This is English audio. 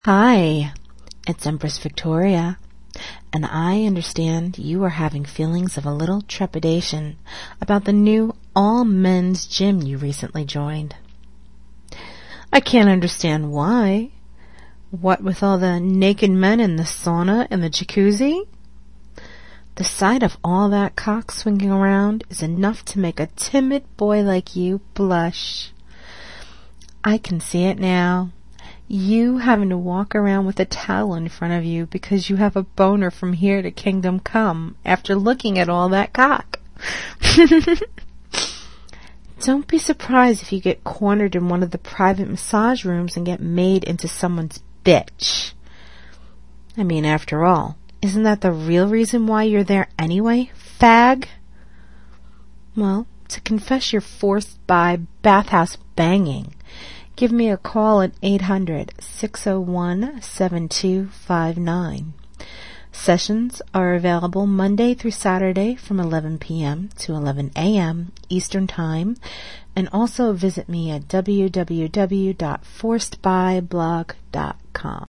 Hi, it's Empress Victoria, and I understand you are having feelings of a little trepidation about the new all-men's gym you recently joined. I can't understand why. What with all the naked men in the sauna and the jacuzzi? The sight of all that cock swinging around is enough to make a timid boy like you blush. I can see it now. You having to walk around with a towel in front of you because you have a boner from here to Kingdom Come after looking at all that cock. Don't be surprised if you get cornered in one of the private massage rooms and get made into someone's bitch. I mean, after all, isn't that the real reason why you're there anyway, fag? Well, to confess your forced by bathhouse banging, give me a call at 800-601-7259. Sessions are available Monday through Saturday from 11 p.m. to 11 a.m. Eastern Time, and also visit me at www.forcedbyblog.com.